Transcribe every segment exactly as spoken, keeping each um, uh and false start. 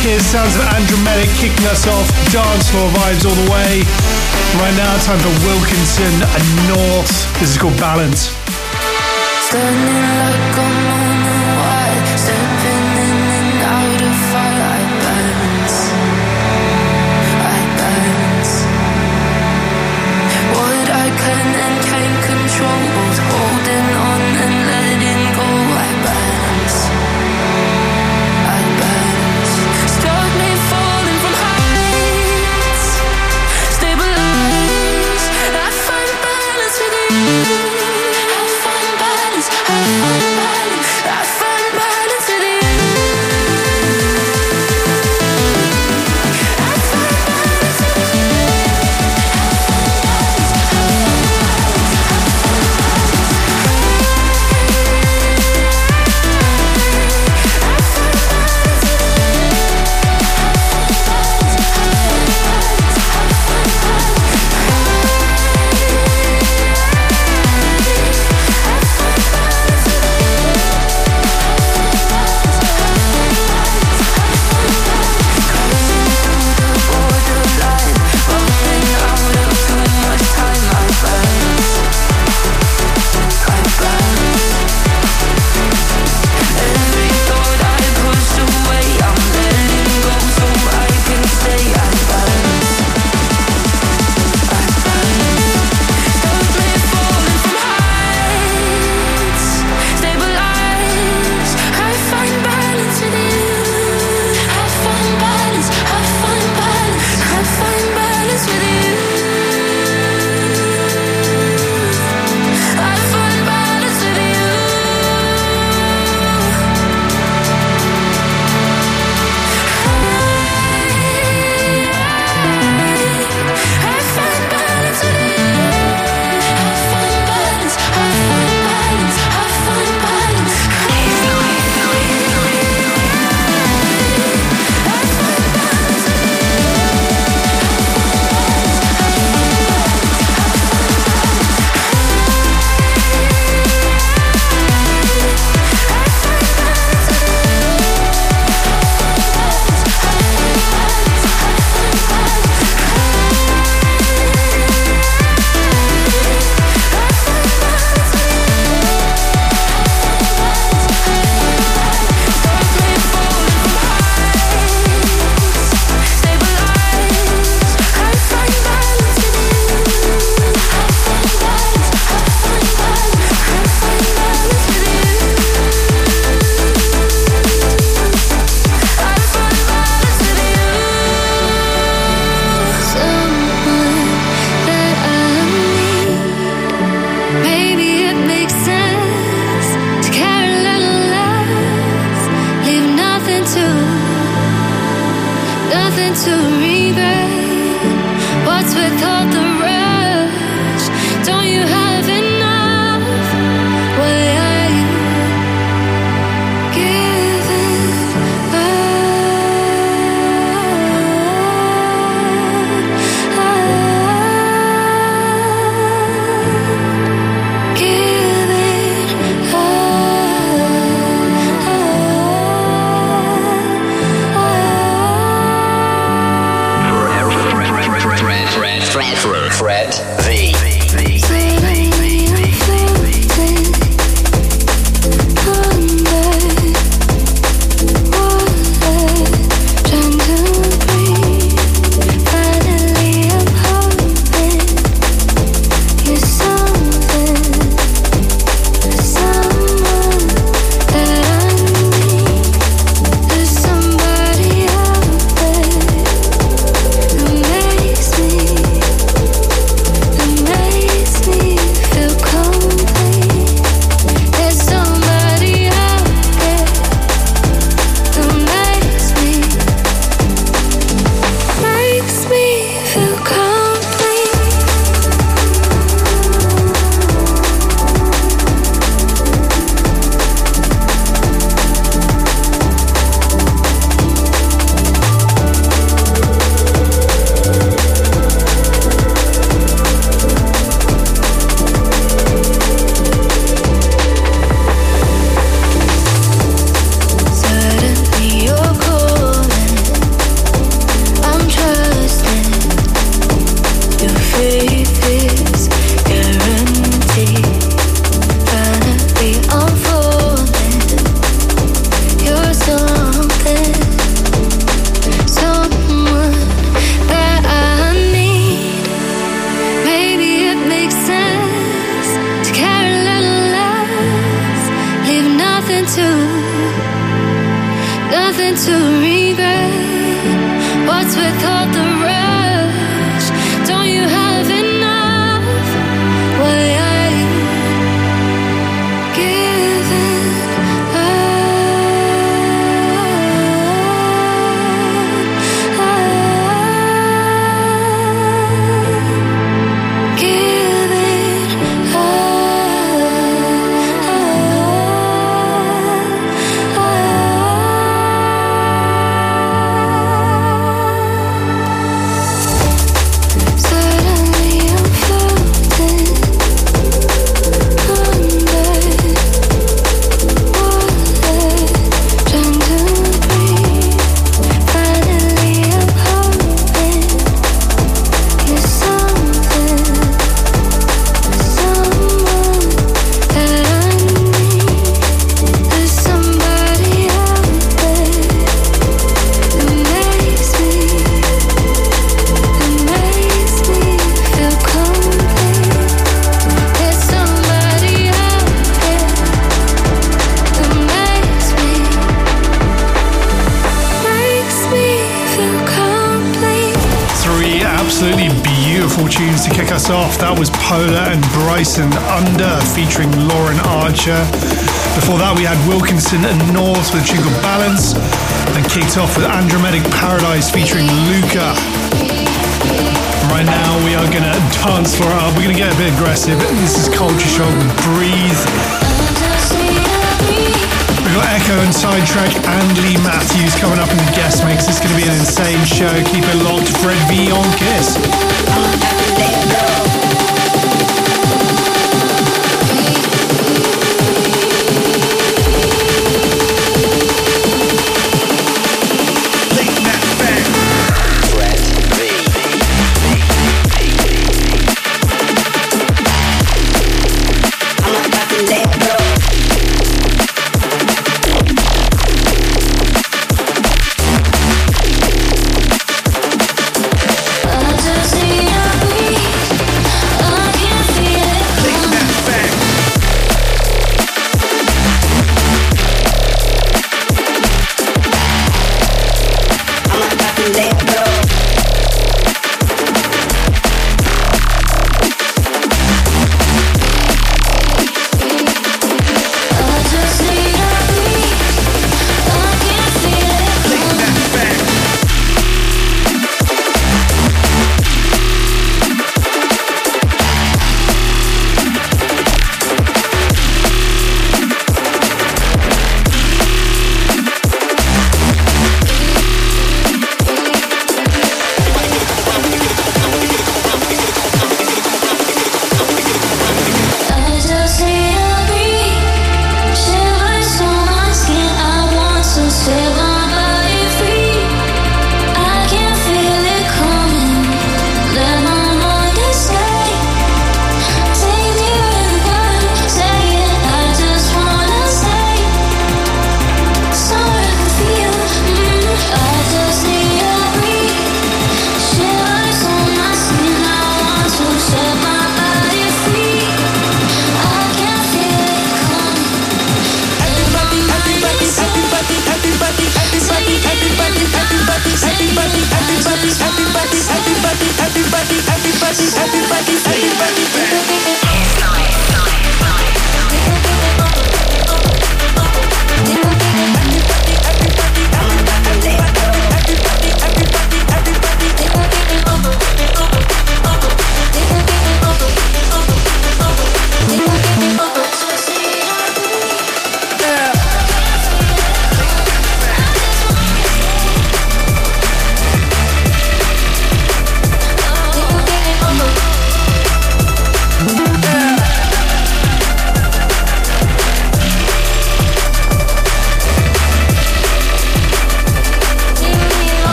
Here's sounds of Andromatic kicking us off. Dance floor vibes all the way. Right now, time for Wilkinson and North. This is called Balance. Standing like I'm on the wire, stepping in and out of fire. I balance, I balance. What I can and can't control, both holding on and letting go. I balance, I balance. Stop me falling from heights, stabilize. I find balance with you. I find balance, I find balance, I find balance with you. I find balance with you. I find balance, I find balance, I find balance. to regret. What's with all the rush? Don't you have enough? Why are you giving up? Tunes to kick us off. That was Polar and Bryson Under featuring Lauren Archer. Before that we had Wilkinson and North with a tune called Balance, and kicked off with Andrometric Paradise featuring Luca. Right now we are going to dance floor up. We're going to get a bit aggressive. This is Culture Shock with Breathe. We've got Echo and Sidetrack and Lee Matthews coming up in the guest mix. It's going to be an insane show. Keep it locked. Fred V on Kiss.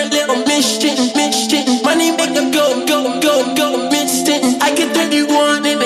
Money make them go, go, go, go, missing. I can do you want it.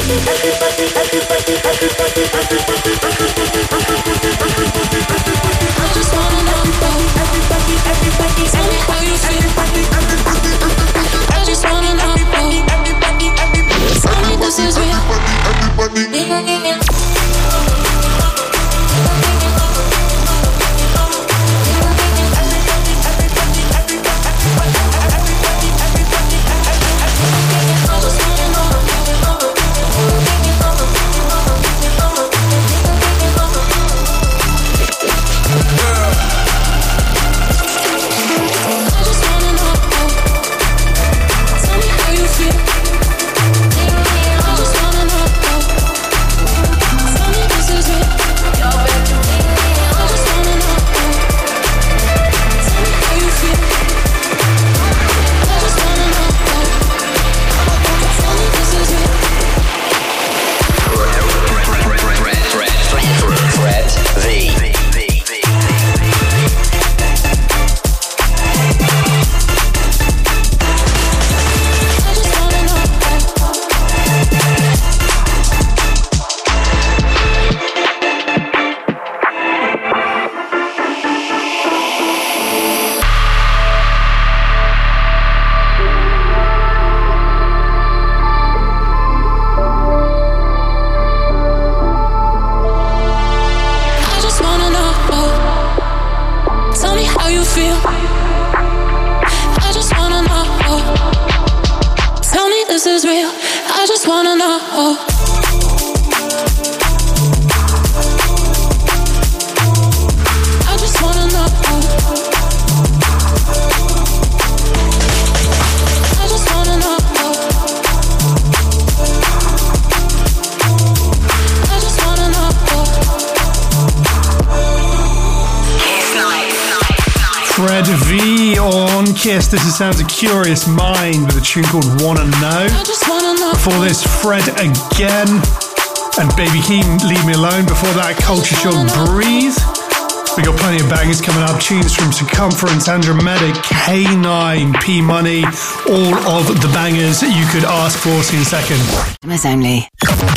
Kiss. This is Sounds of Curious Mind with a tune called Wanna Know. Before this, Fred Again and Baby Keem, Leave Me Alone. Before that, Culture Shock, Breathe. We got plenty of bangers coming up. Tunes from Circumference, Andromatic, K nine, P Money. All of the bangers you could ask for. See you in a second. Customers only.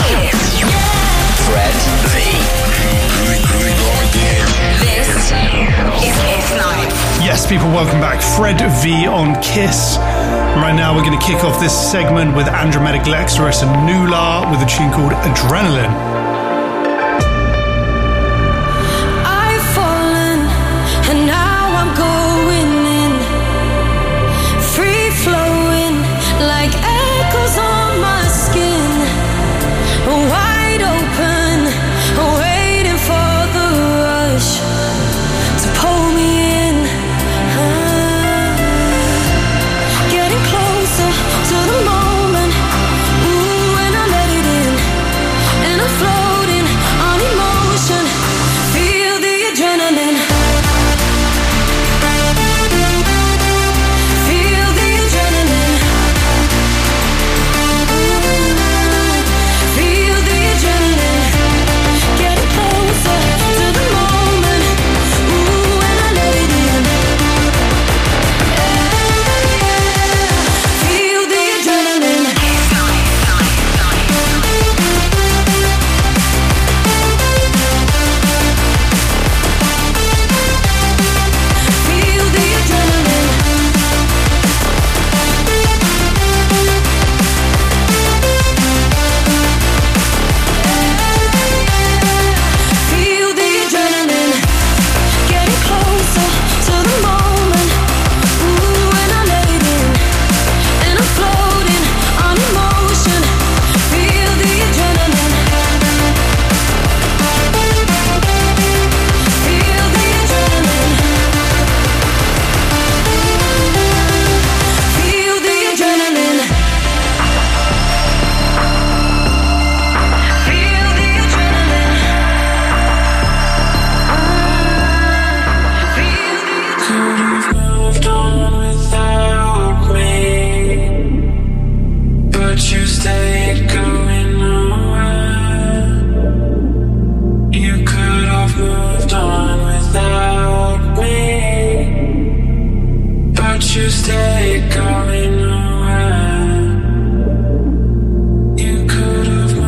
Fred V. This is Kiss Night. Yes, people, welcome back. Fred V on Kiss. Right now, we're going to kick off this segment with Andromatic Lexrus and Nula with a tune called Adrenaline. Stay going nowhere. You could have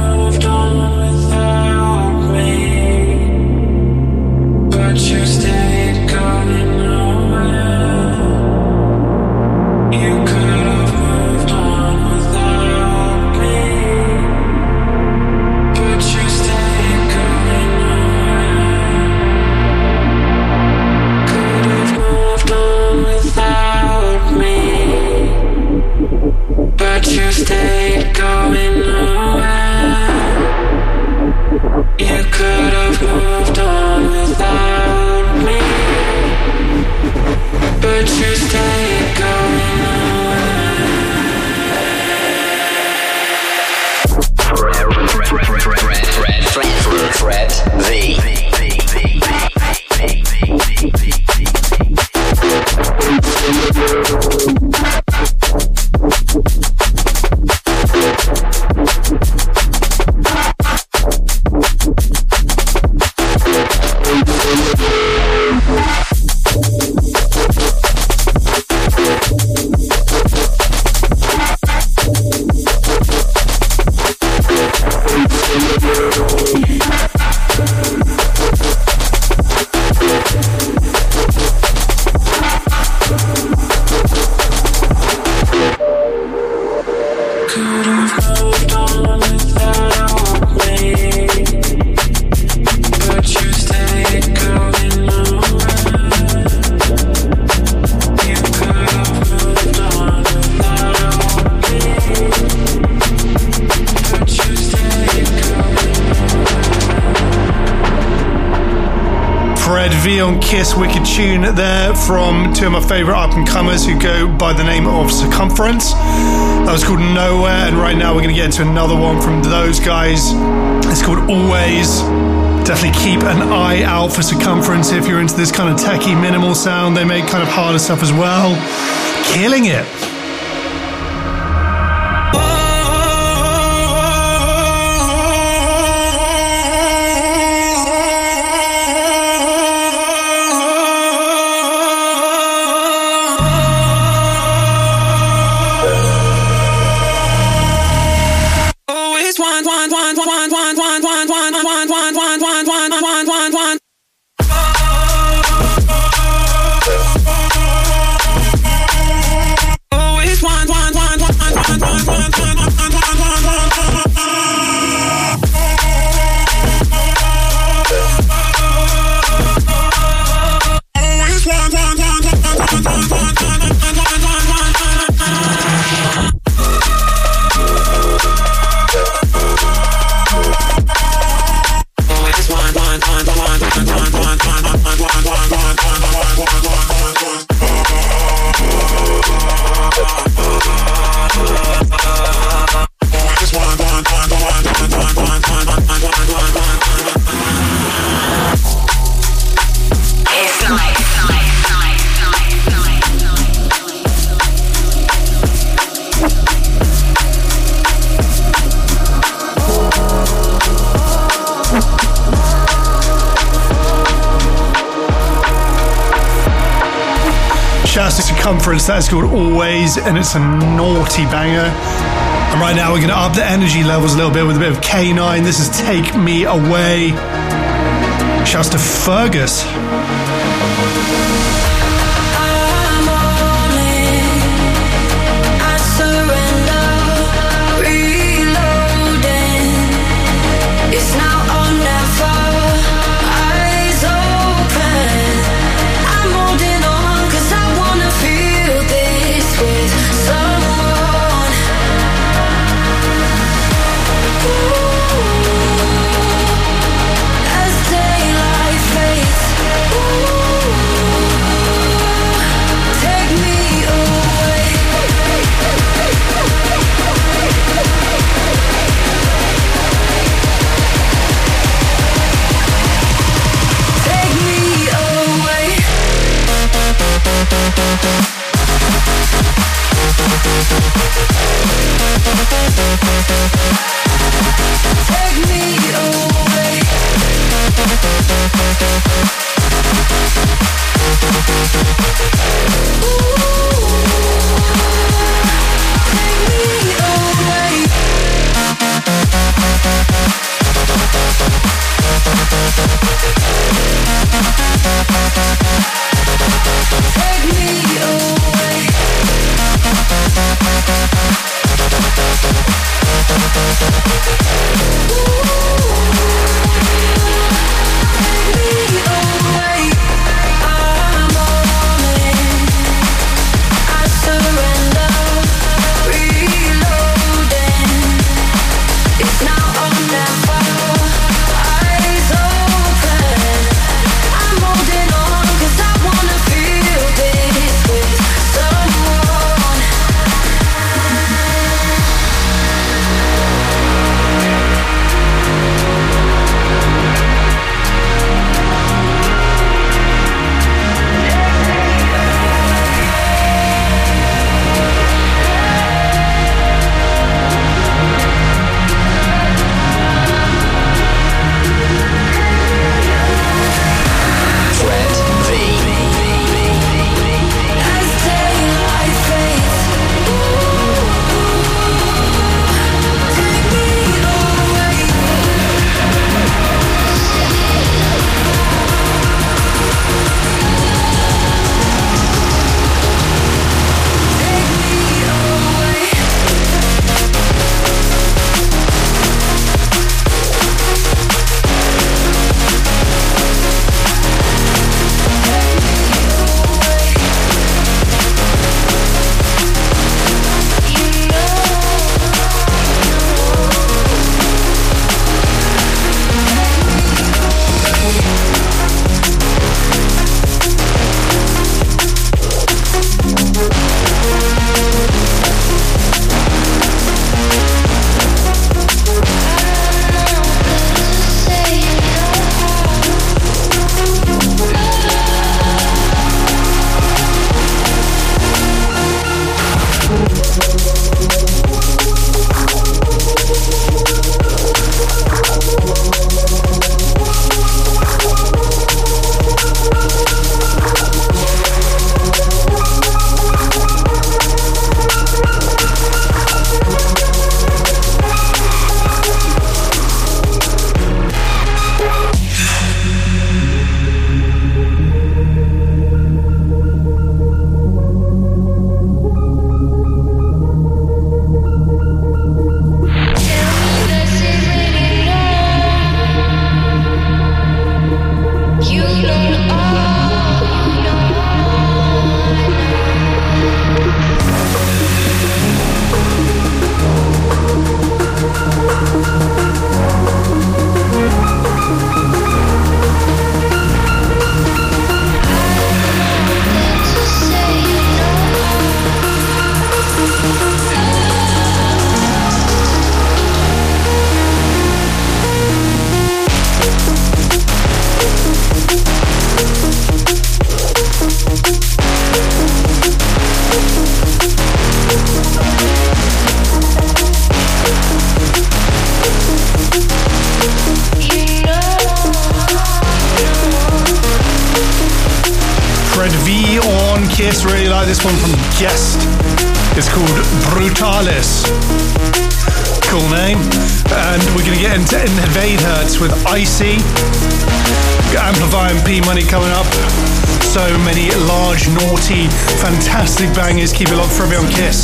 you stayed going nowhere. You could have moved on without me, but you stayed going nowhere. Fred, Fred, Fred, Fred, Fred, Fred, the. On Kiss, wicked tune there from two of my favourite up-and-comers who go by the name of Circumference. That was called Nowhere, and right now we're going to get into another one from those guys. It's called Always. Definitely keep an eye out for Circumference if you're into this kind of techie minimal sound. They make kind of harder stuff as well. Killing it. Circumference, that's called Always, and it's a naughty banger. And right now we're going to up the energy levels a little bit with a bit of K nine. This is Take Me Away. Shouts to Fergus. As daylight fades like this one from Guest. It's called Brutalis. Cool name. And we're going to get into Invade Hertz with Icy. Got Amplify and P Money coming up. So many large, naughty, fantastic bangers. Keep it locked for a bit on Kiss.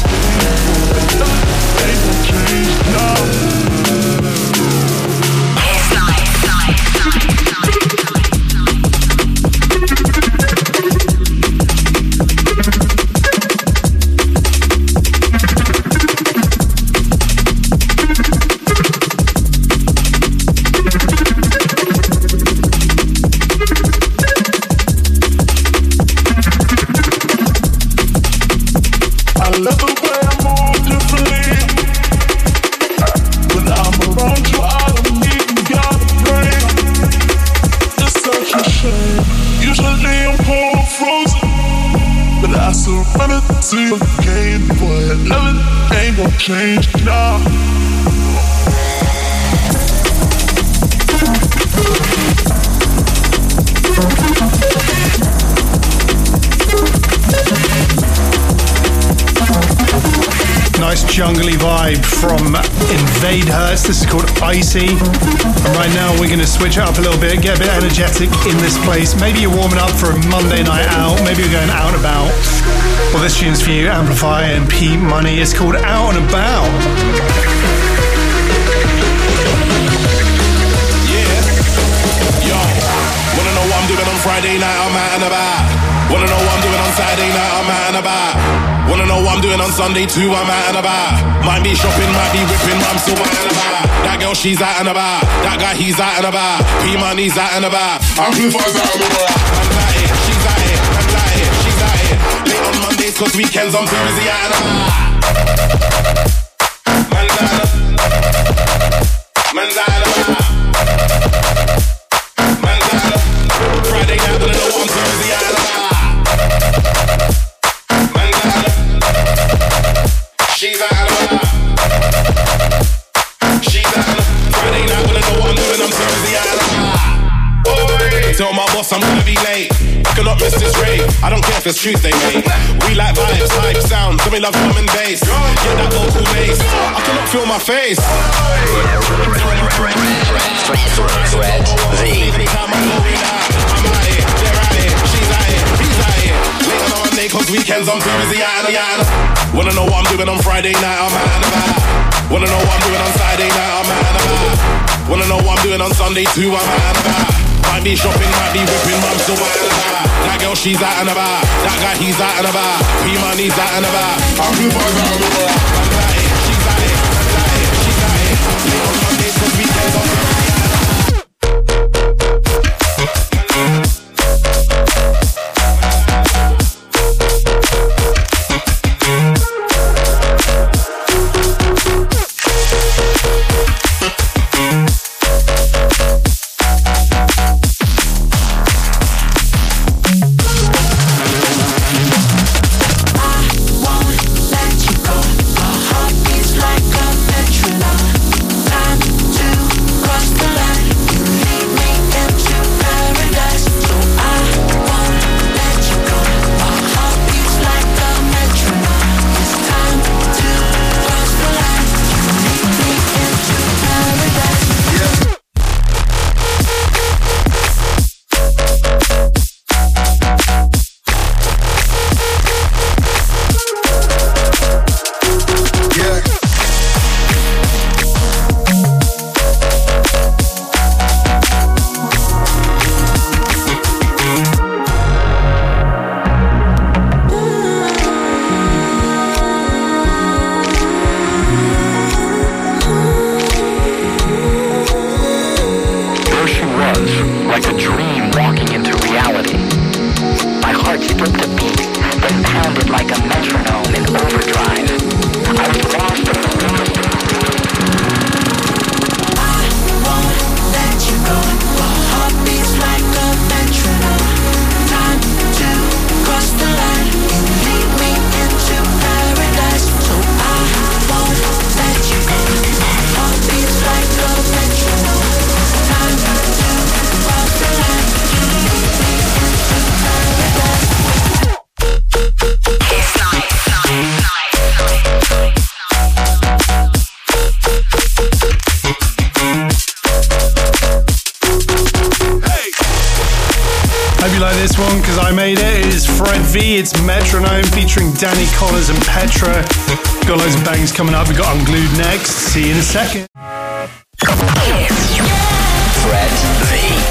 Change now. Nice jungly vibe from Invade Hertz. This is called Icy. And right now we're going to switch it up a little bit, get a bit energetic in this place. Maybe you're warming up for a Monday night out. Maybe you're going out and about. Well, this tune's for you, Amplify and P Money. It's called Out and About. Yeah. Yo. Wanna know what I'm doing on Friday night? I'm out and about. Wanna know what I'm doing on Saturday night? I'm out and about. Wanna know what I'm doing on Sunday too? I'm out and about. Might be shopping, might be whipping, but I'm still out and about. That girl, she's out and about. That guy, he's out and about. P Money's out and about. Amplify's out and about. I'm at it, she's at it, I'm at it, she's at it. Late on Mondays, cause weekends I'm too busy out and about. Man's out and about. Man's out and about. Man's out and about. Friday night, wanna know what I'm too busy out and about. Man's out and about. She's out and about. She's out and about. Friday night, wanna know what I'm doing, I'm too busy out and about. Tell my boss I'm gonna be late. I cannot miss this rate. I don't care if it's Tuesday, mate. We like vibes, hype, sound. So we love drum and bass. Get that vocal bass. I cannot feel my face. Cause weekends I'm too busy out and out. Wanna know what I'm doing on Friday night? I'm out and about. Wanna know what I'm doing on Saturday night? I'm out and about. Wanna know what I'm doing on Sunday too? I'm out and about. Might be shopping, might be whipping, but I'm still out and about. That girl, she's out and about. That guy, he's out and about. P Money's out and about. I'm out and about. I'm at it, she's at it, I'm at it, she's at it. Late on Mondays, cause weekends I'm too busy out and about. I won't let you go. this one because I made it. It is Fred V. It's Metronome featuring Danny Connors and Petra. Got loads of bangs coming up. We've got Unglued next. See you in a second. Fred V.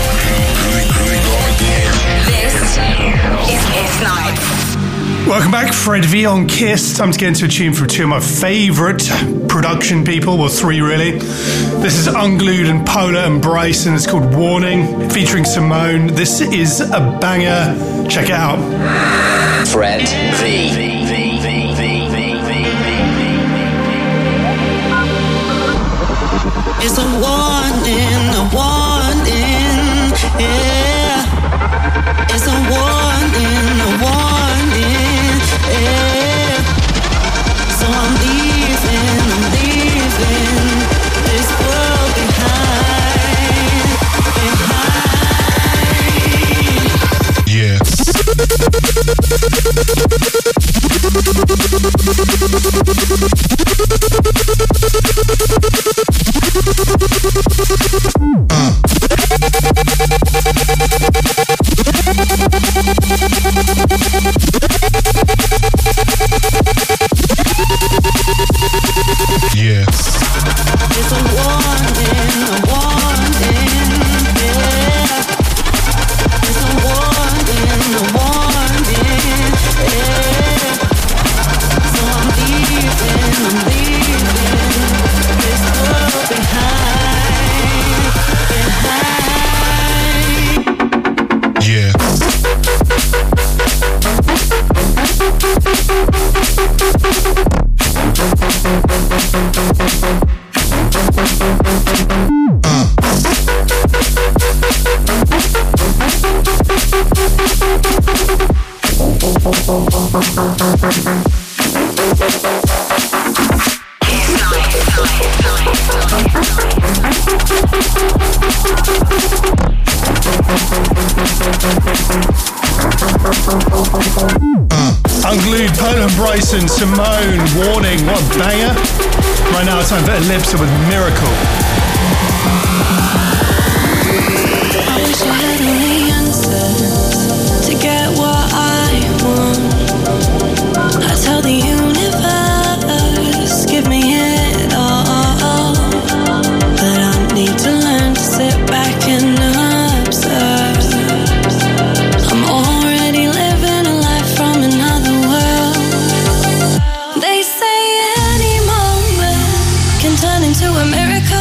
This is Kiss Night. Welcome back, Fred V on Kiss. Time to get into a tune from two of my favourite production people, well, three really. This is Unglued and Polar and Bryson. It's called Warning, featuring Simone. This is a banger. Check it out. Fred V. It's a warning, a warning, yeah. It's a warning, a warning, yeah. So I'm leaving, I'm leaving this world behind, behind. Yeah. Uh. Yeah. It's a warning, a warning, yeah. It's a warning, a warning, yeah. So I'm leaving, I'm leaving this world behind, behind. Yeah. Uh. Uh. Unglued, Polar and Bryson, Simone, Warning, what a banger. Right now it's time for Ellipsa with Miracle. I wish I had all the answers to get what I want. I tell the universe, give me it all. But I need to learn to sit back and observe. I'm already living a life from another world. They say any moment can turn into a miracle.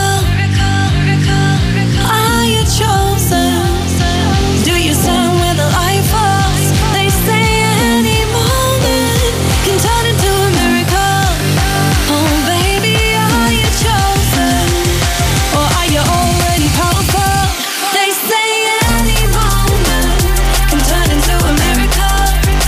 Are you chosen? Do you stand where the light falls? They say any moment can turn into a miracle. Oh baby, are you chosen? Or are you already powerful? They say any moment can turn into a miracle.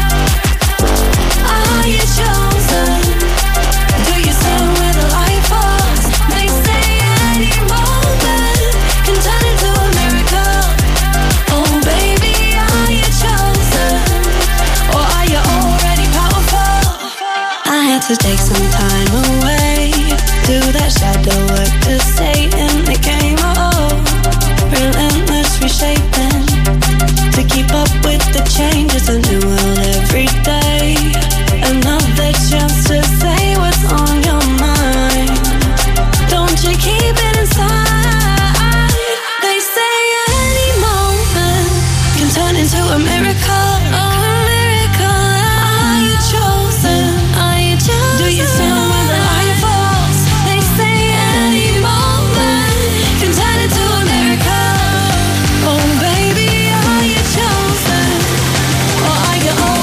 Are you chosen? Do you stand where the light falls? They say any moment can turn into a miracle. Oh baby, are you chosen? Or are you already powerful? I had to take some time away, do that shadow work to stay in the game. Oh, relentless reshaping to keep up with the changes. A new world every day. Another chance to say what's on your mind. Don't you keep it inside. They say any moment can turn into a miracle. Oh, a miracle. Are you chosen? Are you chosen? Do you stand where the light falls? They say any moment can turn into a miracle. Oh baby, are you chosen? Or are you all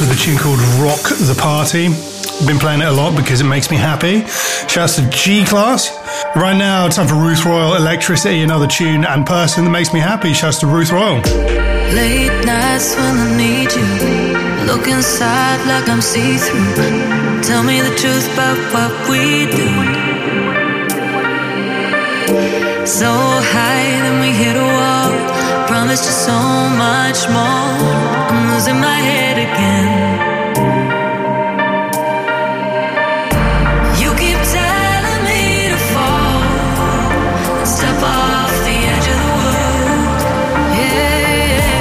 with a tune called Rock the Party. Been playing it a lot because it makes me happy. Shouts to G-Class. Right now, time for Ruth Royal, Electricity, another tune and person that makes me happy. Shouts to Ruth Royal. Late nights when I need you, look inside like I'm see-through. Tell me the truth about what we do. So high, then we hit a wall. Promised you so much more. I'm losing my head again. You keep telling me to fall and step off the edge of the world. Yeah,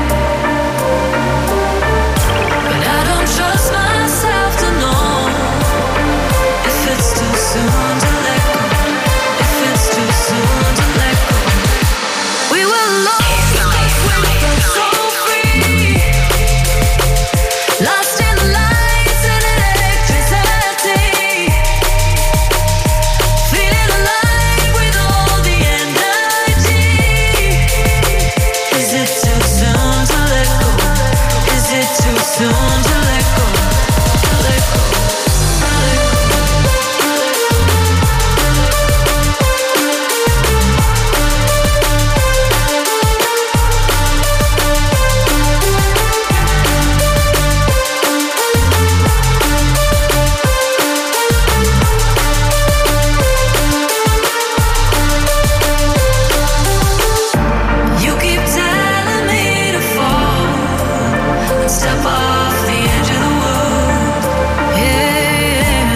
but I don't trust myself to know if it's too soon to let go. If it's too soon to let go. We were lost. So free, lost in the lights and electricity, feeling alive with all the energy. Is it too soon to let go? Is it too soon to let go? Let go. You keep telling me to fall and step off the edge of the world. Yeah,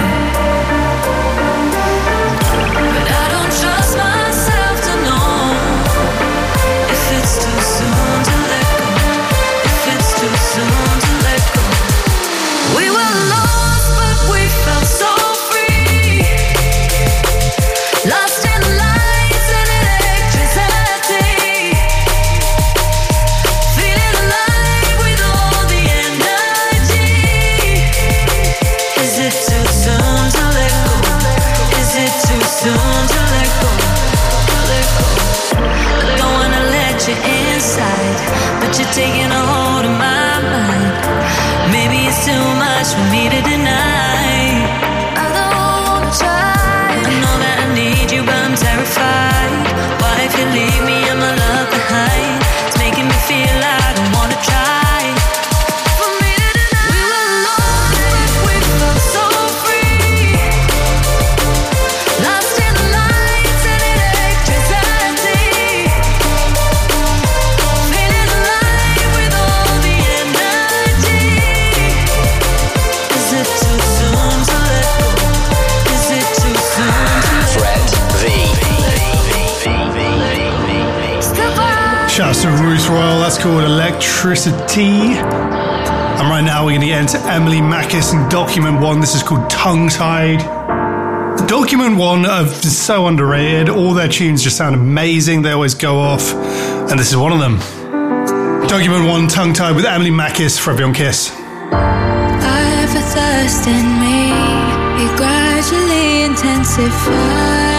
but I don't trust myself to know if it's too soon to let go. If it's too soon to let go. We were lost, but we felt so free. Lost in the lights and electricity, feeling alive with all the energy. Is it too soon to let go? Is it too soon to let go? Let go. I don't wanna let you inside, but you're taking a hold of my mind. Maybe it's too much for me to deny. I don't wanna try. I know that I need you, but I'm terrified. What if you leave me and my love behind? It's making me feel I don't wanna try. For me to deny. We were lost, but we felt so free. Lost in the lights and electricity, feeling alive with all the energy. Is it too soon to let go? Is it too soon to let Fred V. step out? Shouts to Ruth Royal, that's called Electricity. And right now we're going to get into Emily Mackis and Document One. This is called Tongue Tied. Document One are so underrated. All their tunes just sound amazing. They always go off. And this is one of them. Document One, Tongue Tied with Emily Mackis for Everyone Kiss. I have a thirst in me, it gradually intensifies.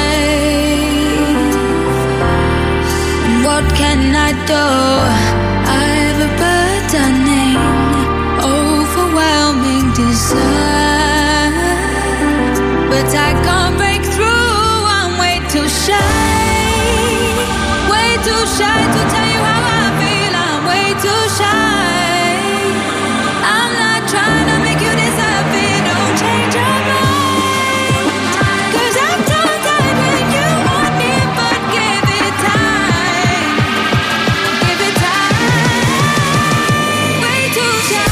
And what can I do? I have a burdening, overwhelming desire, but I can't break through. I'm way too shy, way too shy to tell you how I feel. I'm way too shy. I'm not trying to make you disappear. Don't change your mind, 'cause I'm tongue-tied when you want me, but give it time. Give it time. Way too shy.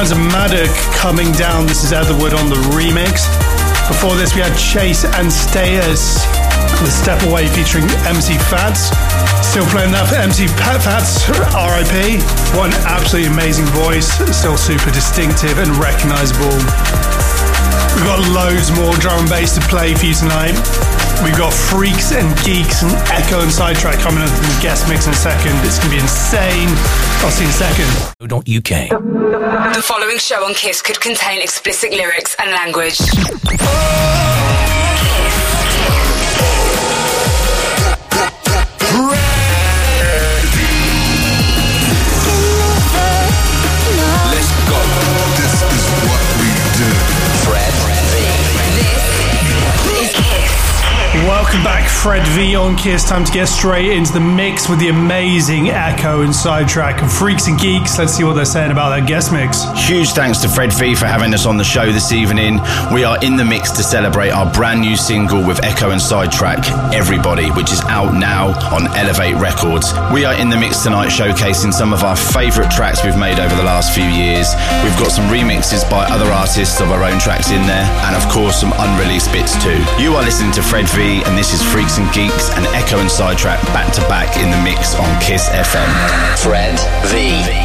sounds of Maddock Coming Down. This is Etherwood on the remix. Before this, we had Chase and Status with Step Away featuring M C Fats. Still playing that for M C Fats, R I P. What an absolutely amazing voice. Still super distinctive and recognisable. We've got loads more drum and bass to play for you tonight. We've got Freaks and Geeks and Echo and Sidetrack coming up in the guest mix in a second. It's going to be insane. I'll see you in a second. Don't U K. The following show on Kiss could contain explicit lyrics and language. Let's go. This is what we do. Fred V. This is Kiss. Welcome back, Fred V on Kiss. Time to get straight into the mix with the amazing Echo and Sidetrack and Freaks and Geeks. Let's see what they're saying about that guest mix. Huge thanks to Fred V for having us on the show this evening. We are in the mix to celebrate our brand new single with Echo and Sidetrack, Everybody, which is out now on Elevate Records. We are in the mix tonight showcasing some of our favourite tracks we've made over the last few years. We've got some remixes by other artists of our own tracks in there, and of course some unreleased bits too. You are listening to Fred V, and this is Freaks and Geeks and Echo and Sidetrack back to back in the mix on Kiss F M. Fred V.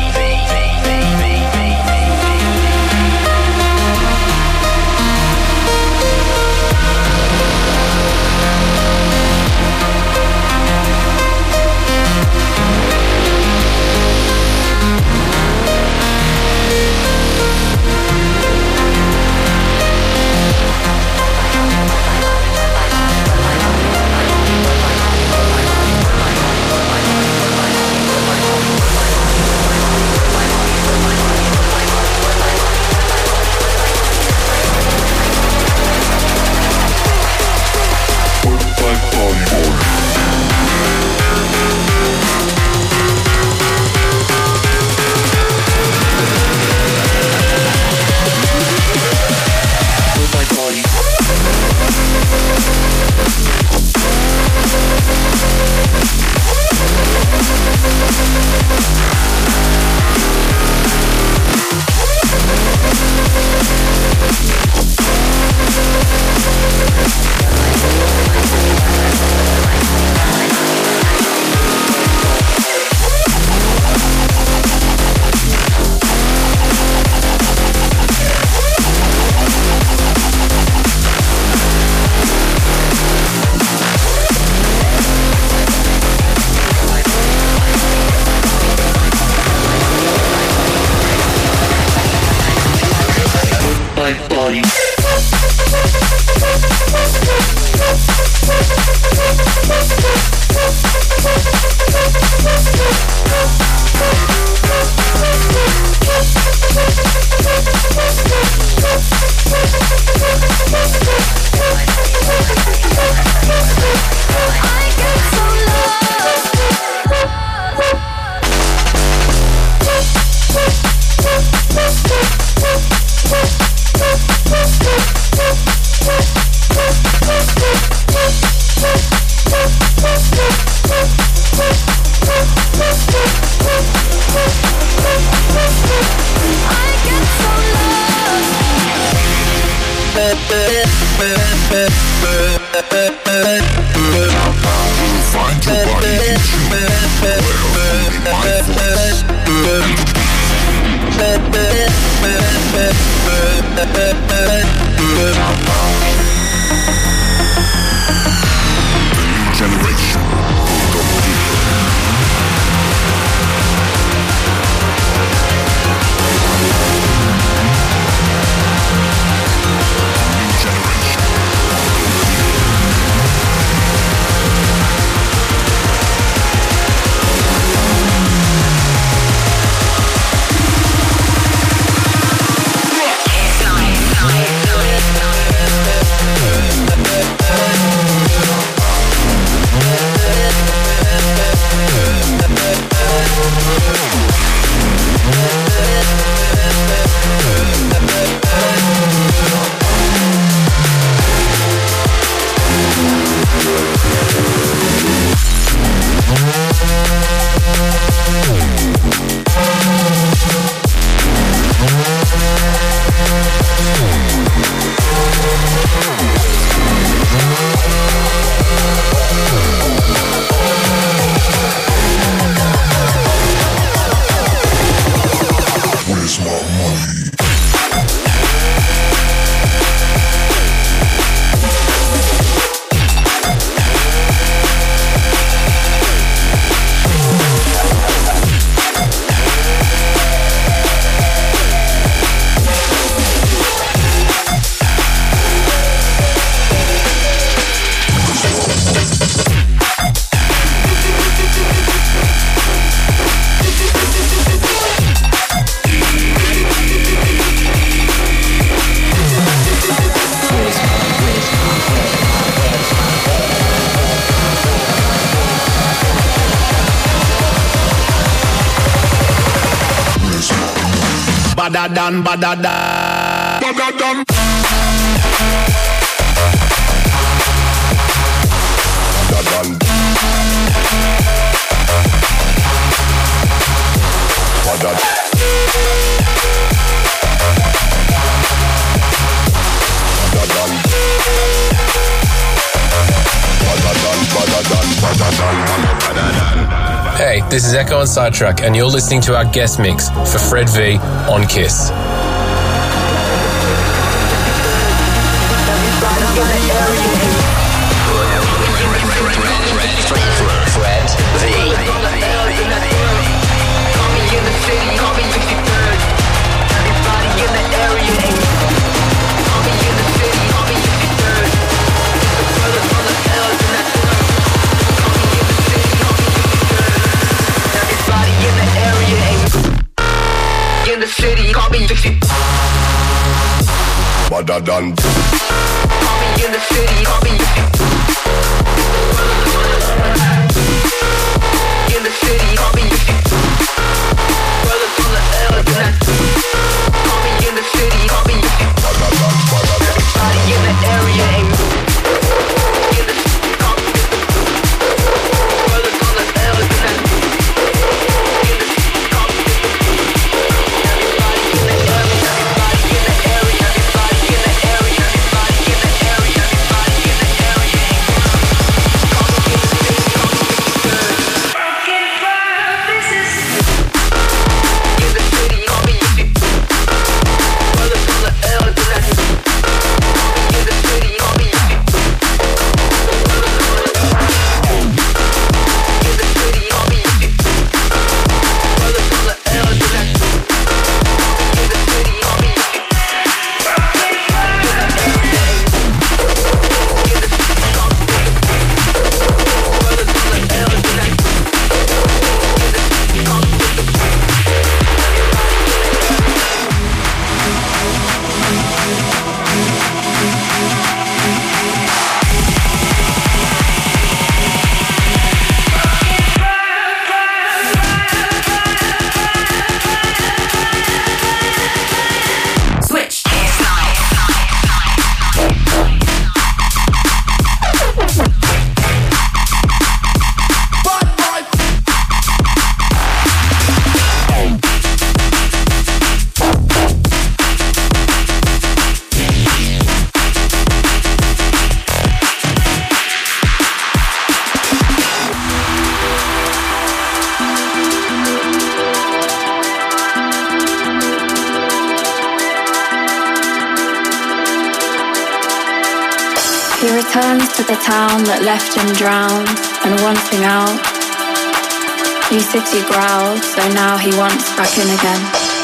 than, badder than, badder than. Hey, this is Echo on Sidetrack, and you're listening to our guest mix for Fred V on Kiss. Fred V. In the city, call me fifty. What I done? Call me in the city, call me fifty. In the city, call me fifty. Brothers from the L, and that. Call me in the city, call me fifty. Everybody in the area ain't. In the city, call me fifty. Brothers from the L, and that. In the city, call me fifty. He returns to the town that left him drowned and wanting out. New city growls, so now he wants back in again.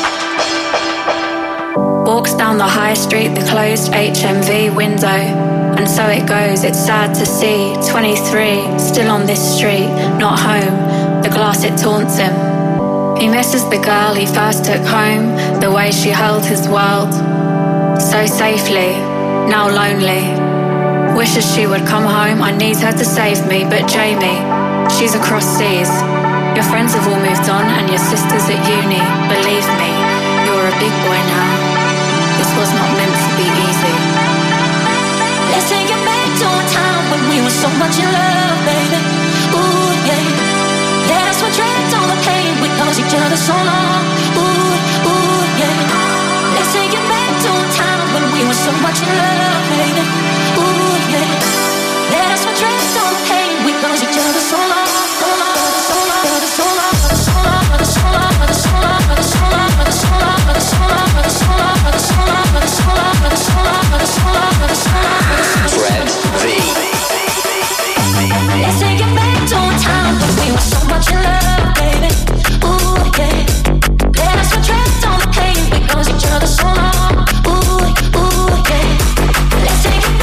Walks down the high street, the closed H M V window. And so it goes, it's sad to see. twenty-three, still on this street, not home. The glass, it taunts him. He misses the girl he first took home, the way she held his world so safely, now lonely. Wishes she would come home, I need her to save me. But Jamie, she's across seas. Your friends have all moved on and your sister's at uni. Believe me, you're a big boy now. This was not meant to be easy. Let's take it back to a time when we were so much in love, baby. Ooh, yeah. Let us retract all the pain we caused each other so long. Ooh, ooh, yeah. Let's take it back to a time when we were so much in love, baby. Ooh, yeah. Let us retract all the pain we caused each other so long. So long, so long, so long, so long, so long, so long, so long, so long, so long, so long, so long, so long, so long, so long, so long. Fred V. Let's take it back to a time when we were so much in love, baby. Ooh, yeah. Let us retract all the pain we caused each other so long. Ooh, ooh, yeah. Let's take it back.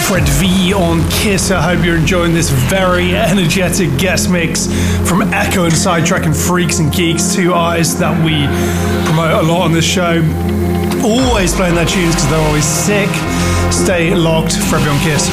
Fred V on Kiss. I hope you're enjoying this very energetic guest mix from Echo and Sidetrack and Freaks and Geeks, two eyes that we promote a lot on this show. Always playing their tunes because they're always sick. Stay locked. Fred V on Kiss.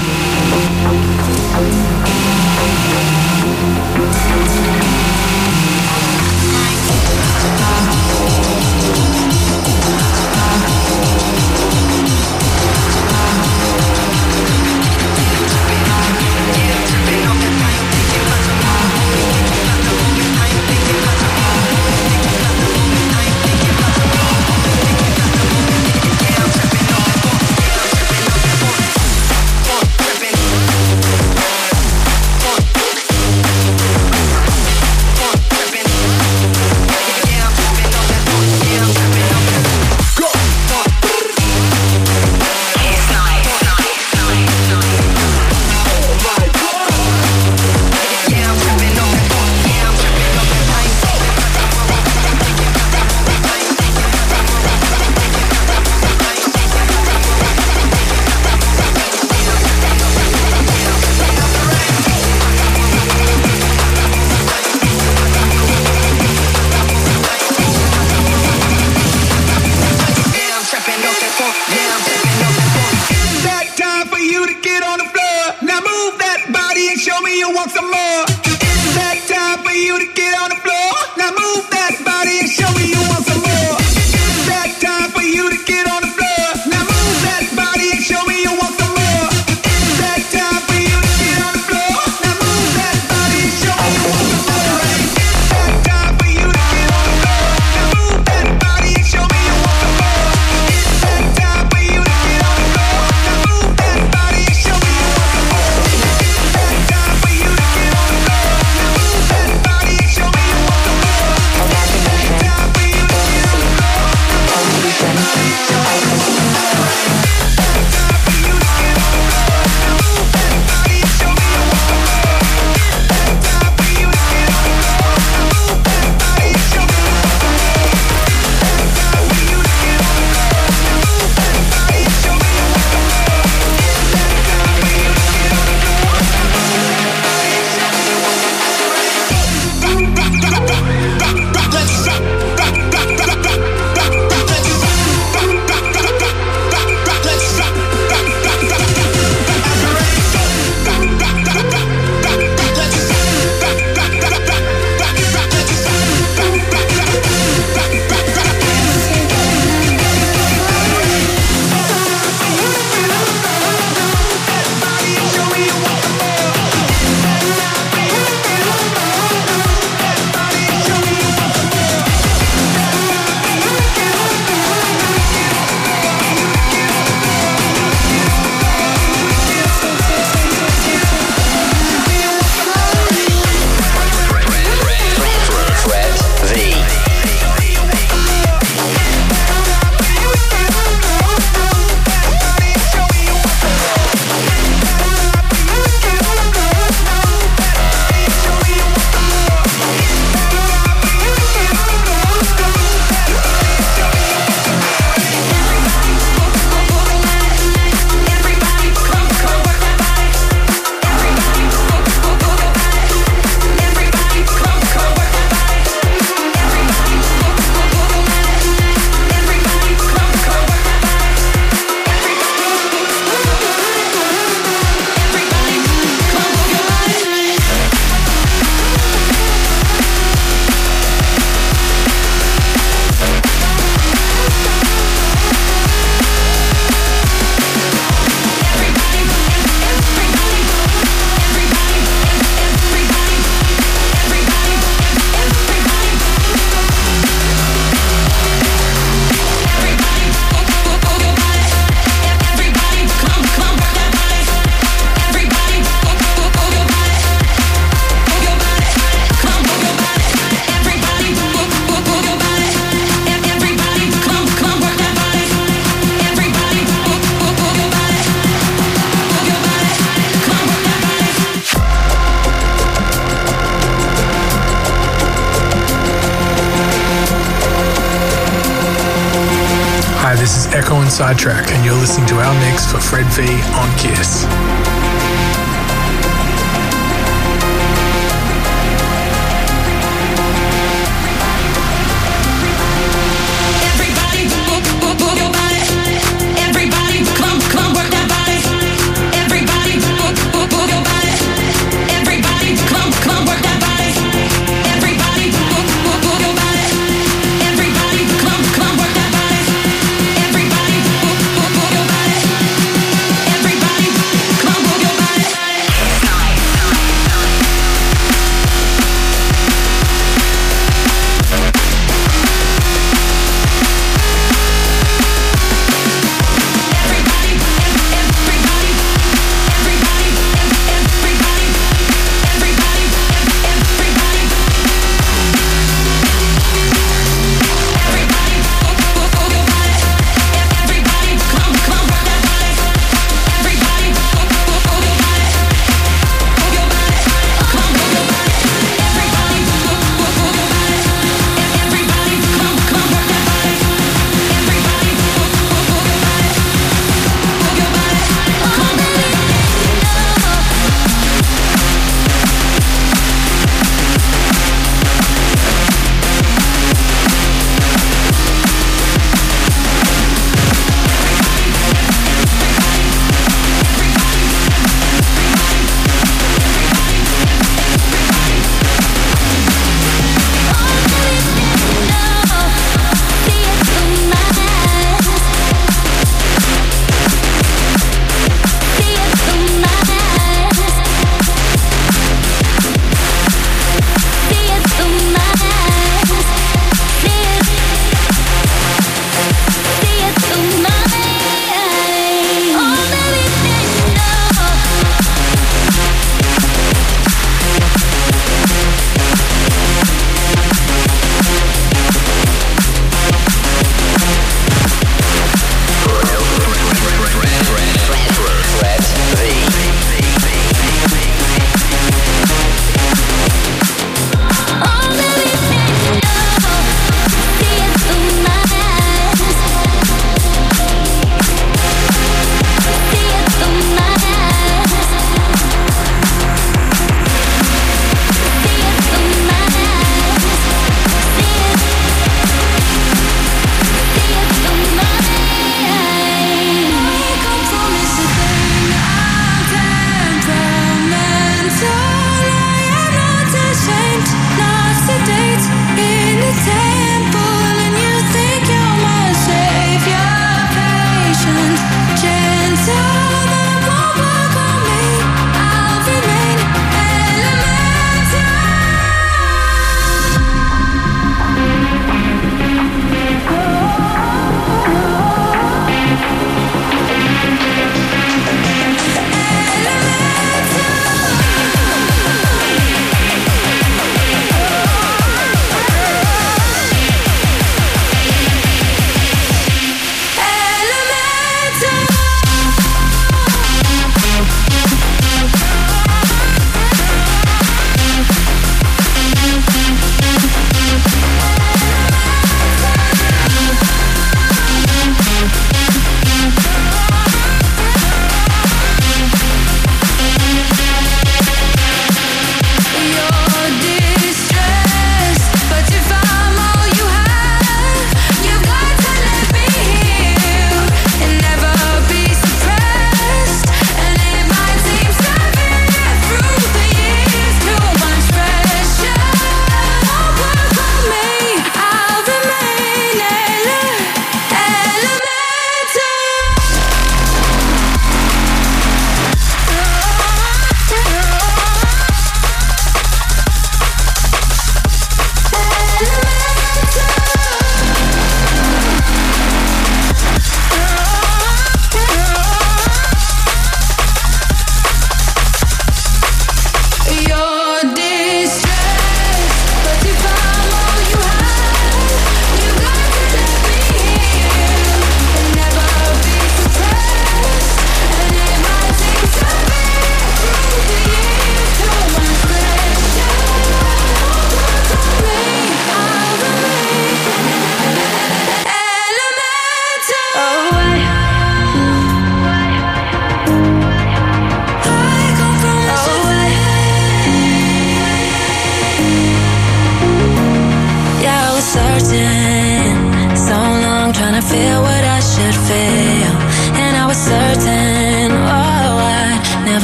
Hi, this is Echo and Sidetrack, and you're listening to our mix for Fred V on Kiss.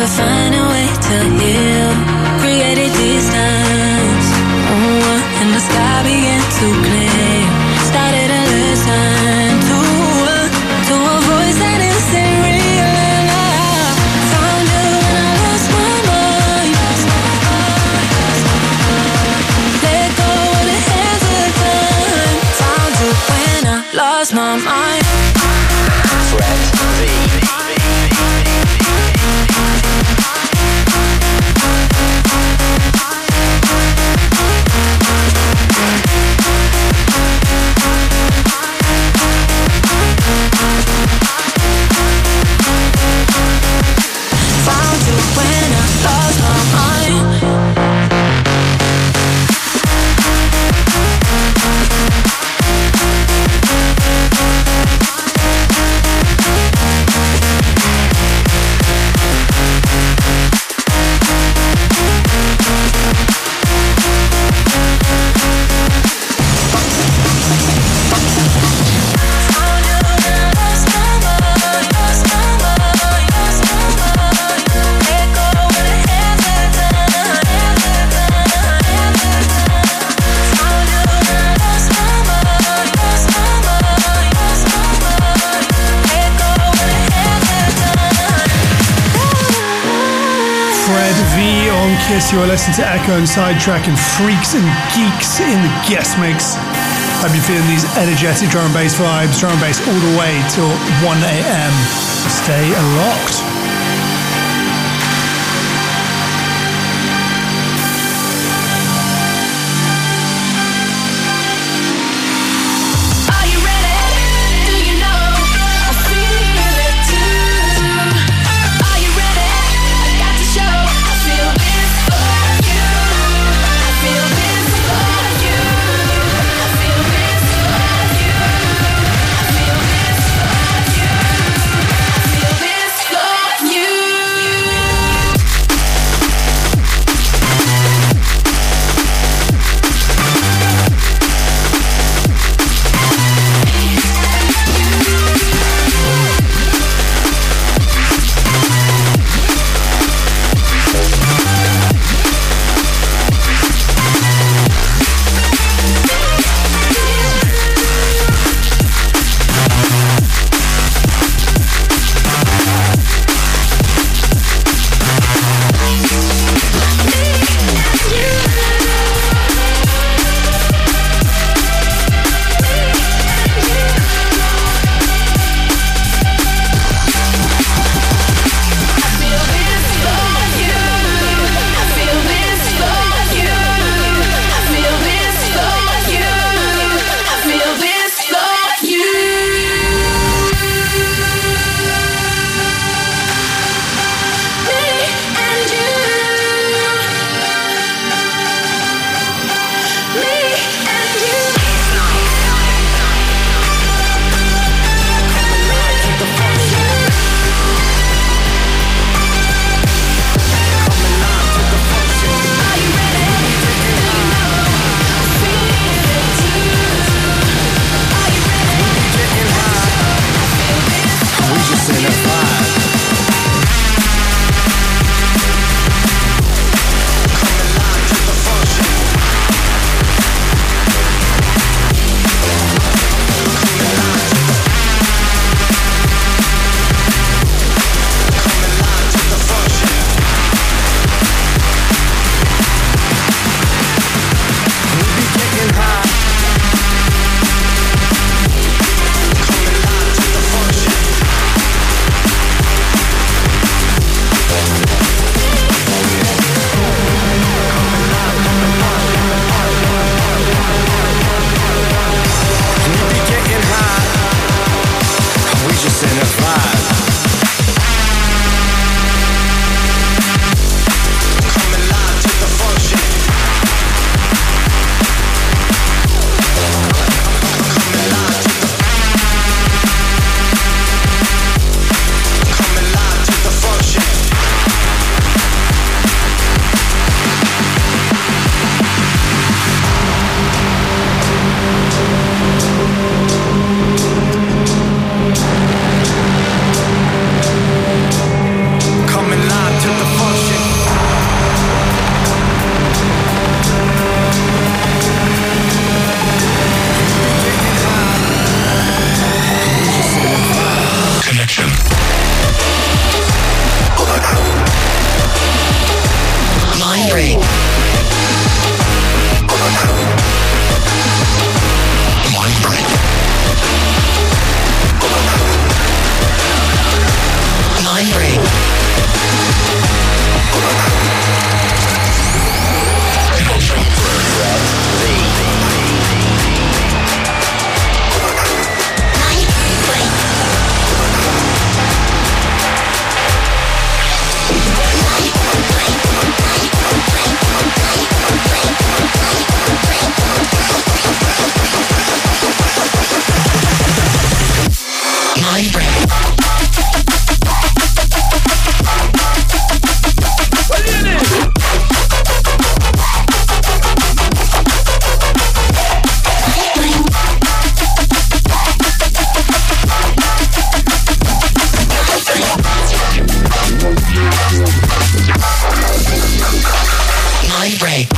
never find a way to heal. Created distance, oh, and the sky began to clear. Started to listen to a, to a voice that isn't real. And I found you when I lost my mind. Let go of the hands of time. Found you when I lost my mind. Fred V. Kiss, you are listening to Echo and Sidetrack and Freaks and Geeks in the guest mix. Hope you're feeling these energetic drum and bass vibes, drum and bass all the way till one a.m. Stay locked. Feel this flow. break. Mind break. Mind break. Mind break. Mind break.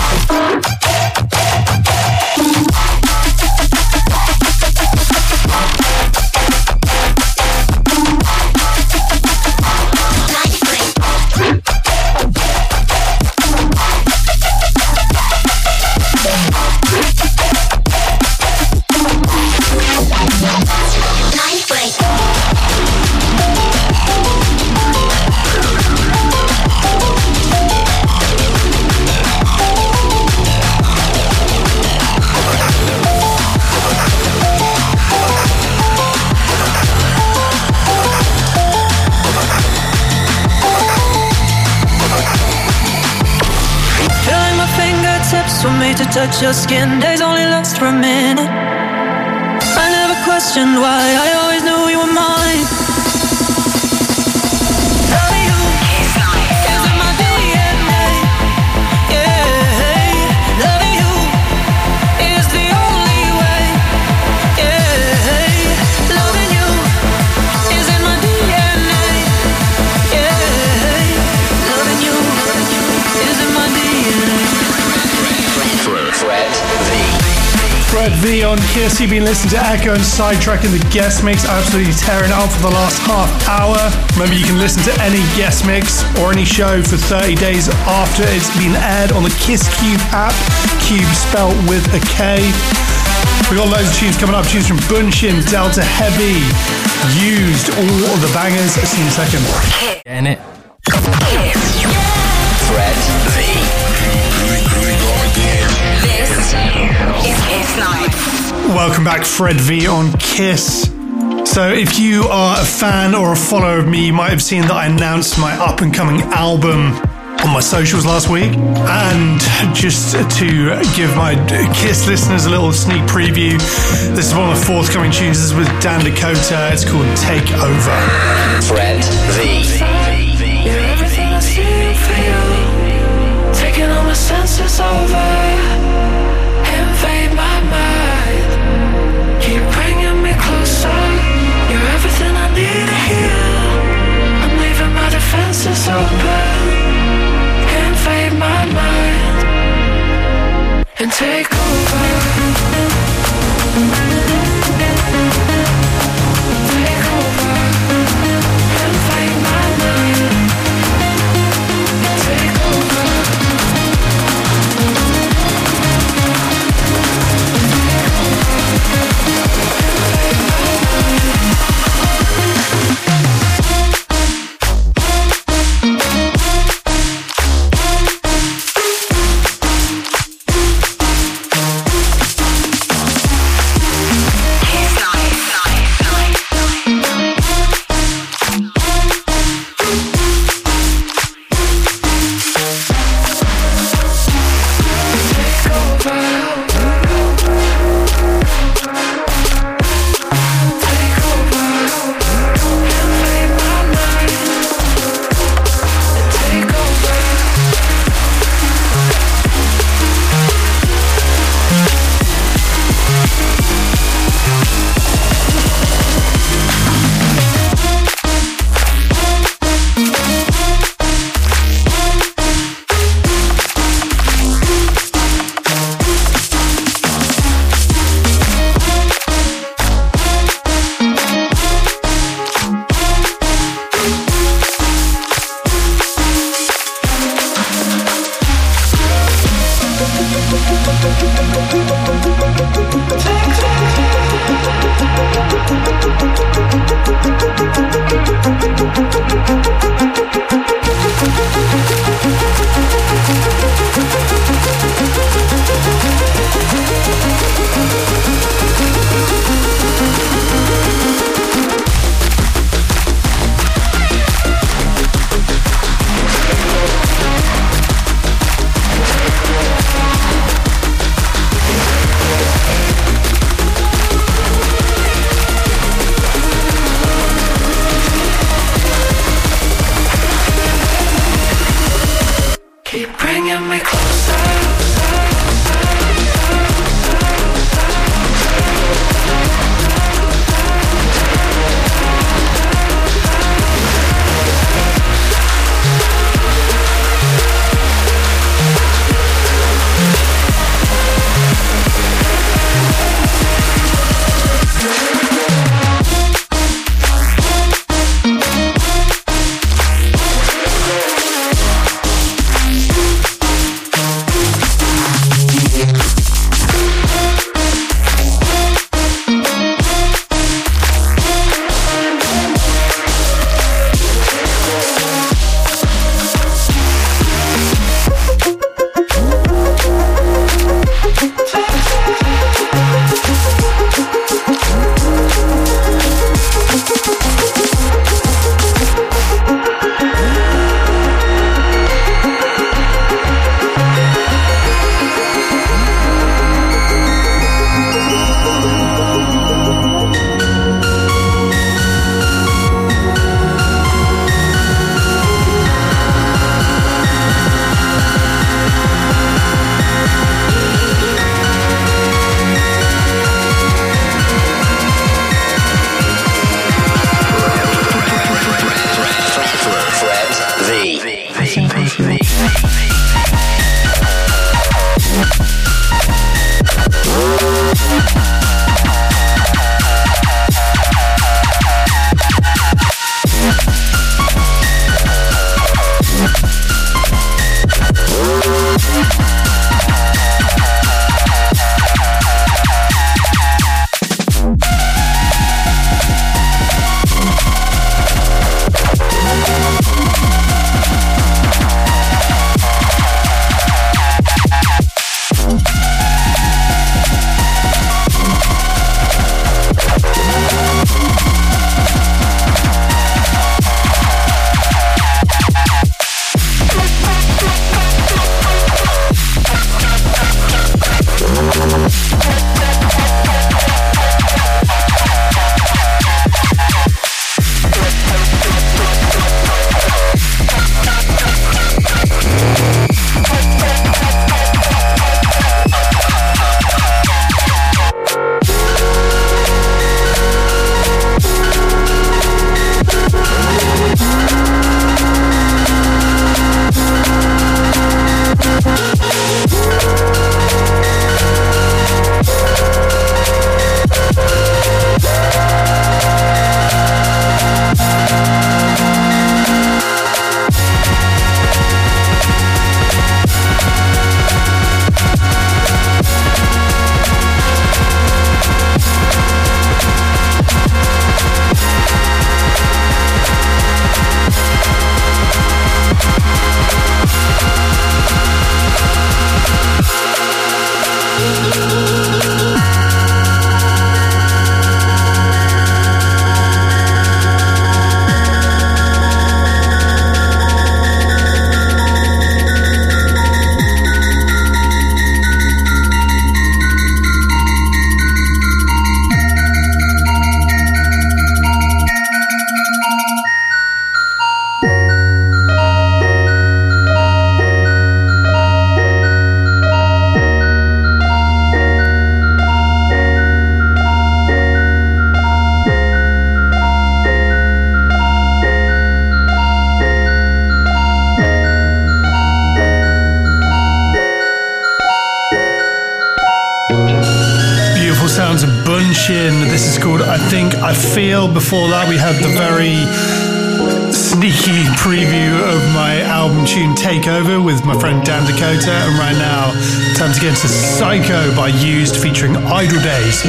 To touch your skin, days only last for a minute. I never questioned why, I always knew you were mine. Loving you is in my D N A. Yeah, loving you is the only way. Yeah, loving you is in my D N A. Yeah, loving you is in my D N A. Fred V. Fred V on Kiss. You've been listening to Echo and Sidetrack in the guest mix, absolutely tearing it up for the last half hour. Remember, you can listen to any guest mix or any show for thirty days after it's been aired on the Kiss Cube app. Cube spelled with a K. We've got loads of tunes coming up. Tunes from Bunshin, Delta Heavy, Used, all of the bangers. See you in a second. Getting it. Fred V. This is Kiss Night. Welcome back, Fred V on Kiss. So if you are a fan or a follower of me, you might have seen that I announced my up-and-coming album on my socials last week. And just to give my Kiss listeners a little sneak preview, this is one of the forthcoming tunes. This is with Dan Dakota. It's called Take Over. Fred V. You're everything I see for you. Taking all my senses over. Invade my mind. Keep bringing me closer. You're everything I need to hear. I'm leaving my defenses open. Invade my mind and take over. Take over. Invade my mind. Take over. keep bringing me closer. This is called I Think I Feel. Before that we had the very sneaky preview of my album tune Takeover with my friend Dan Dakota, and right now time to get into Psycho by Used featuring Idle Days.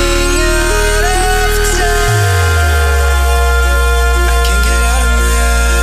I can't get out of my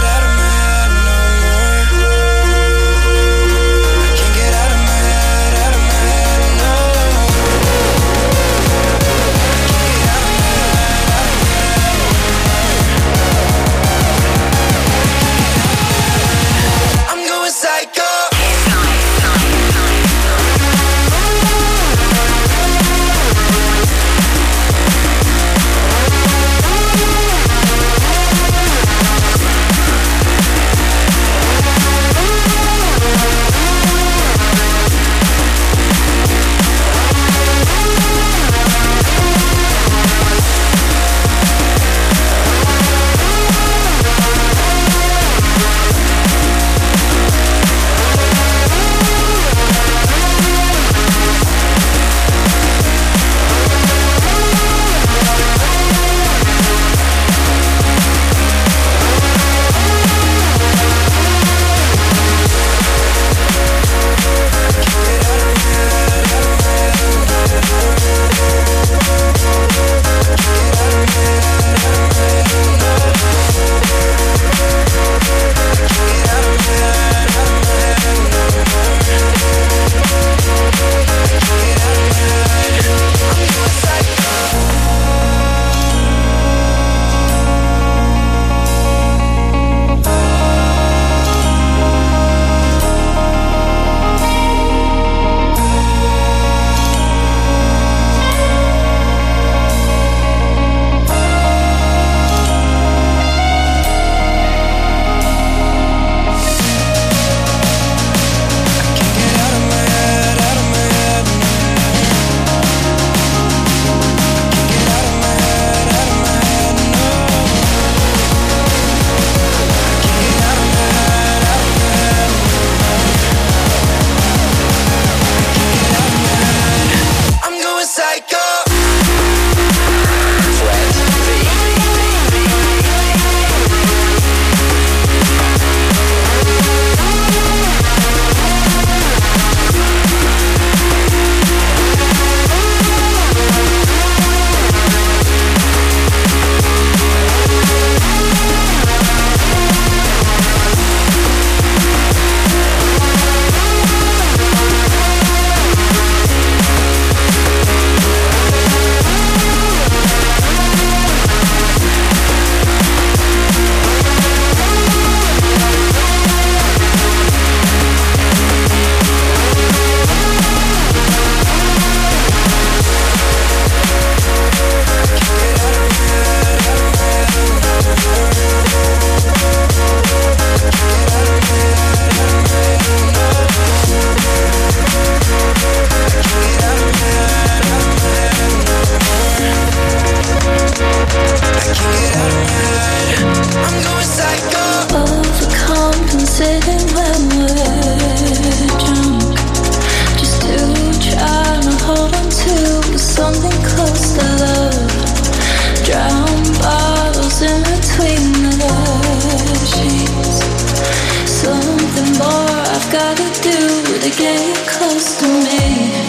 something close to love. Drown bottles in between the sheets. Something more I've gotta do to get you close to me.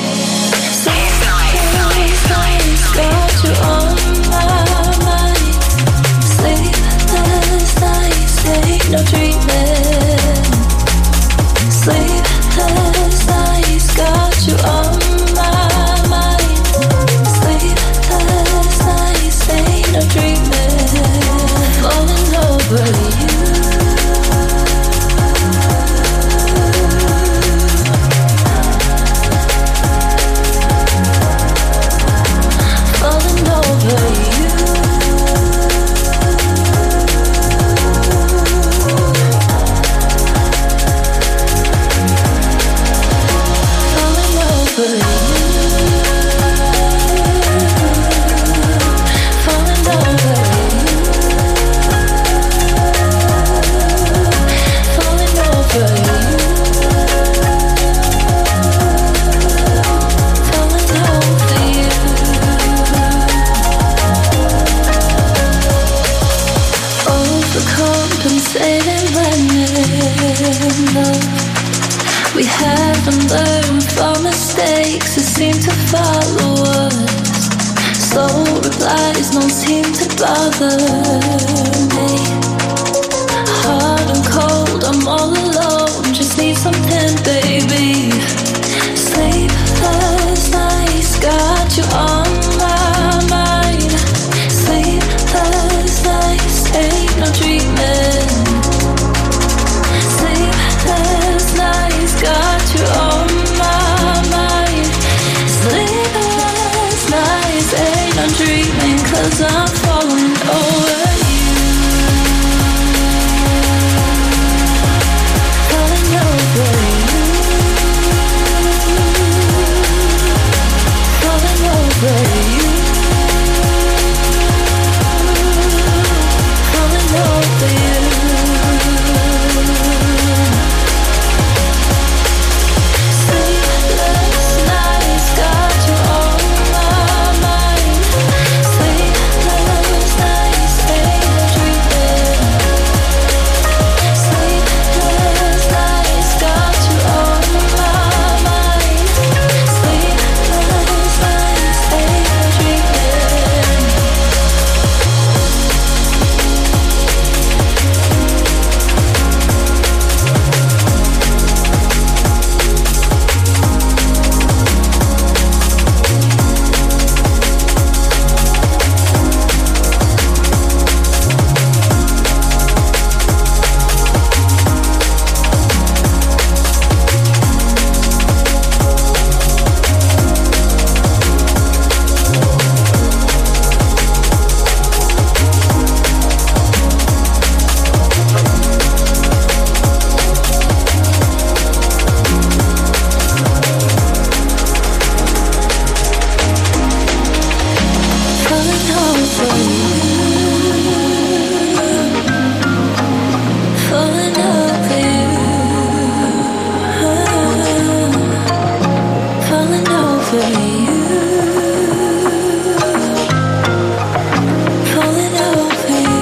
Something's got you on my mind. Sleepless nights, ain't no dreaming. Sleepless nights, got you on my mind. Sleepless nights, ain't no dreaming. Falling over you. Falling over you. Falling over you. Falling over you. Falling over you. Falling over you. Overcompensating when in love. We haven't learned from mistakes that seem to follow us. Slow replies don't seem to bother me. Hard and cold, I'm all alone. Just need something, baby. Sleepless nights, got you on my mind. Sleepless nights, ain't no dreaming. Sleepless nights, got you on my mind. Sleepless nights, ain't no dreaming. Cause I'm falling over you. Falling over you. Falling over you. Falling over you. Sleepless nights, got you on my mind. Sleepless nights, ain't no dreaming. Sleepless nights, got you on my mind. Sleepless nights, ain't no dreaming. Falling over you. Falling over you. Falling over you. Falling over you.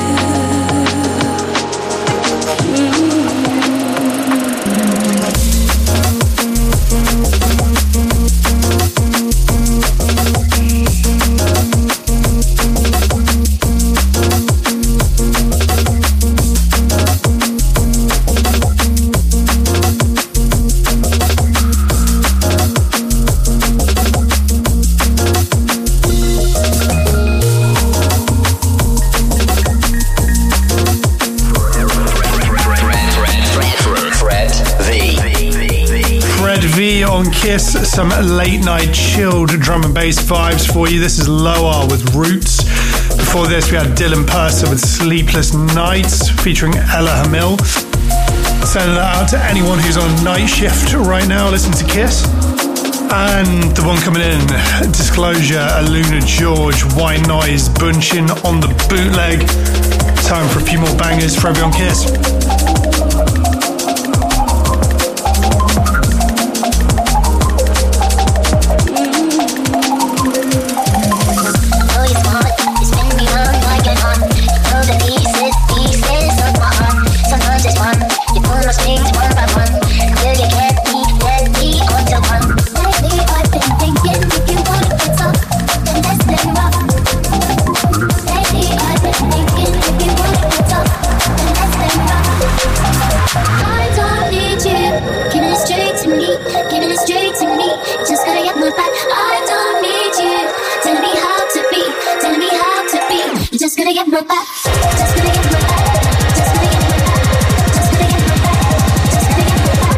Fred V. Fred V on Kiss, some late night chilled drum and bass vibes for you. This is Loa with Roots. Before this, we had Dylan Purser with Sleepless Nights featuring Ella Hamil. Sending that out to anyone who's on night shift right now, listen to Kiss. And the one coming in, Disclosure, Aluna George, White Noise, Bunchin on the bootleg. Time for a few more bangers for everyone Kiss. You're just gonna get my back. Just gonna get my back. Just gonna get my back. Just gonna get my back. Just gonna get my back.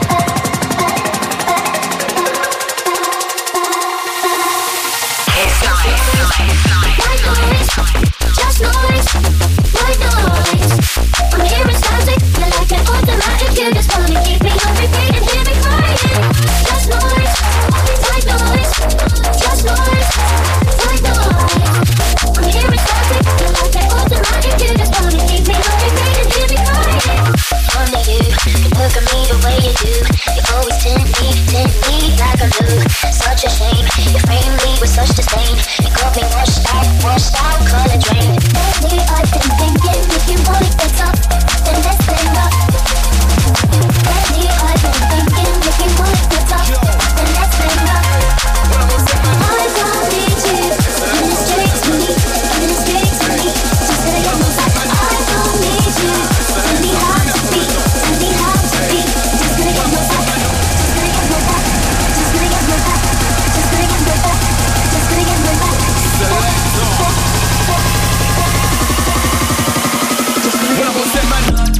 It's nice, nice, nice. White noise, just noise. White noise. I'm hearing static, you're like an automatic. You just wanna keep me on repeat and hear me crying. Just noise, white noise. Just noise, white noise. I'm hearing static, you're like an automatic. You just wanna keep me on repeat and hear me crying. Only you can look at me the way you do. You always tempt me, tempt me like I do. Such a shame, you frame me with such disdain. You got me washed out, washed out, color drained. Lately I've been thinking, if you want it better, then let's stand up. Lately I've been thinking, if you want it better, then let's stand up. I don't need you, administrate to me, administrate to me. Just gonna get my back. I don't need you, tell me how to be, tell me how to be. Just gonna get my back, just gonna get my back, just gonna get my back, just gonna get my back, just gonna get my back. When I was that man.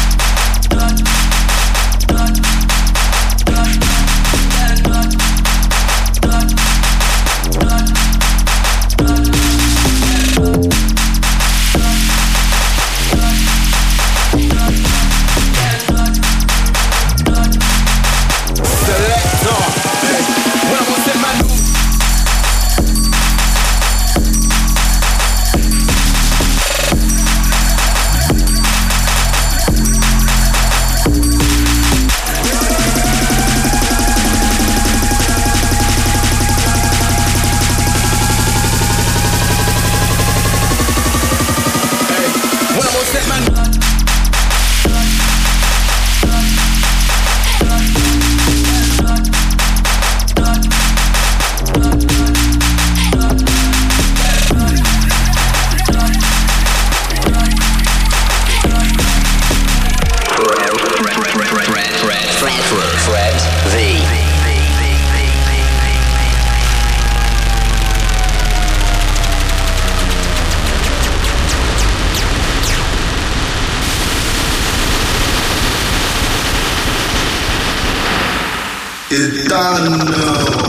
It's done now.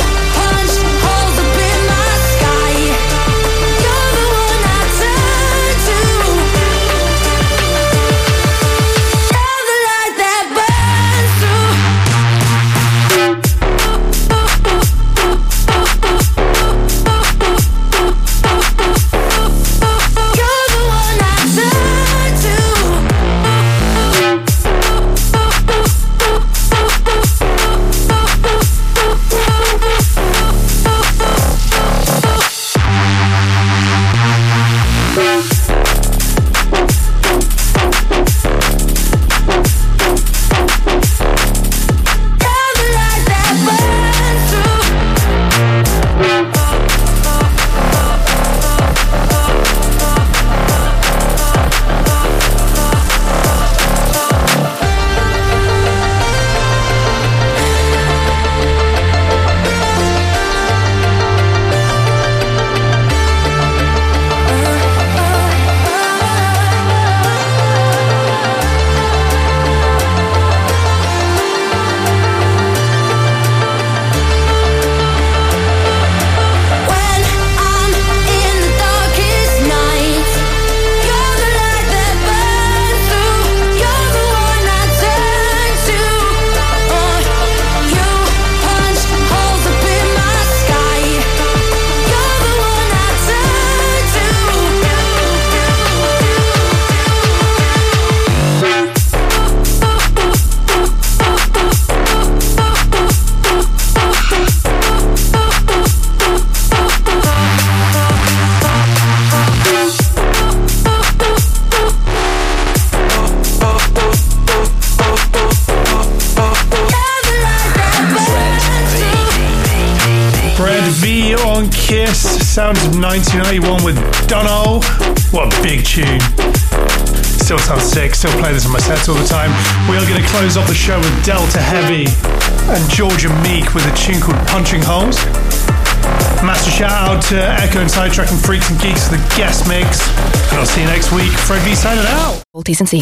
You're the one I turn Fred V on Kiss, sounds of nineteen ninety-one with Dunno. What a big tune. Still sounds sick, still play this on my sets all the time. We are going to close off the show with Delta Heavy and Georgia Meek with a tune called Punching Holes. Massive shout out to Echo and Sidetrack and Freaks and Geeks for the guest mix. And I'll see you next week. Fred V signing out. All T's and C's.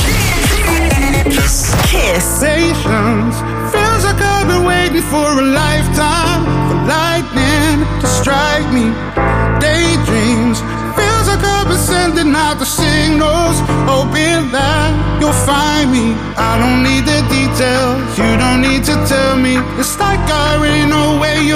Kiss. Patience feels like I've been waiting for a lifetime for lightning to strike me. Daydreams feels like I've been sending out the signals, hoping that you'll find me. I don't need the details, you don't need to tell me. It's like I already know where